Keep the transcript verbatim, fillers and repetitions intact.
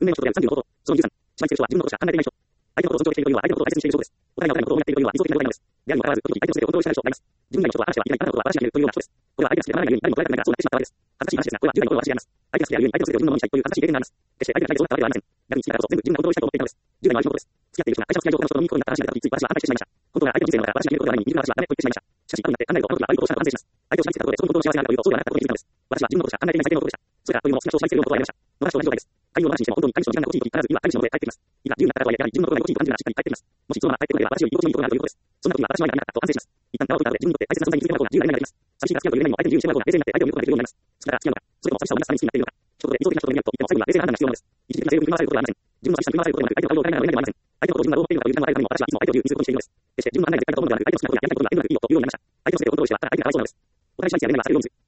運命の人とやるさんじゅうのこと。そのにじゅうさん。支配する人は自分のことしか考えていない人。相手のことを尊重しているというのは相手のことを大切にしている証拠です。お互いがお互いのことを思っているというのは理想的な恋愛なのです。であるにもかかわらず、時々相手の全てをコントロールしたい人がいます。自分以外の人は嵐ではいけない、あなたのことは嵐になるというような人です。これは相手が好きでならないように誰も捉えたくないからそうなってしまったからです。恥ずかしい話ですが、これは従来の頃の嵐であります。相手が好きであるように相手の全てを自分のものにしたいという恥ずかしい経験があります。決して相手がないでそうなったわけではありません。逆に好きだからこそ全部自分がコントロールしたいと思っていたのです。従来の嵐のことです。付き合っている人が相手の好きな状態の人と飲みに行くことになった嵐になった時につい私は反対してしまいました。本当なら相手の人生の中で嵐が見えることではないのに、自分が嵐はダメと言ってしまいました。しかし、後になって考えると、あの時は悪いことをしたのと反省します。相手を縛り付けたことで、その本当の幸せがあるかというと、そうではなかったことに気づいたのです。私は自分のことしか考えていない最低の男でした。それからというのも好きな人を縛り付けるようなことをやめました。私と同じ状態です。会議をの嵐にしても本当に彼氏の時間が欲しいとき必ず次は彼氏の元へ帰ってきます。いざ自由になったからとはいえ、やはり自分のことが欲しいと感じるならしっかり帰ってきます。もしそのまま帰ってこなければ私より居心地のいいことがあるということです。そんな時には私は愛がなかったと反省します。一旦縄を解いた後で自分にとって大切な存在に気づけることが従来の愛になります。寂しいが付き合うという夢にも相手に自由にしてもらうことが冷静になって相手を見ることができるようになります。好きだから付き合うのか、それとも寂しさを生み出すために好きになっているのか。一言で理想的な人と見られると言っても最後には冷静な判断が必要なのです。一時的な性欲に振り回されることではありません。自分の寂しさに振り回されることではなく、相手の顔色を変えながらの夢でもありません。相手のことを自分がどう思っているのかという時間を与えるためにも私はいつも相手を自由にすることにしているのです。決して自分の考えが絶対だと思うのではなく、相手の好きなことややりたいことが相手の中でいいよというようになりました。相手のせいでをコントロールしてはただ相手が愛そうなのです。お互い支配し合う夢にはされるようにする。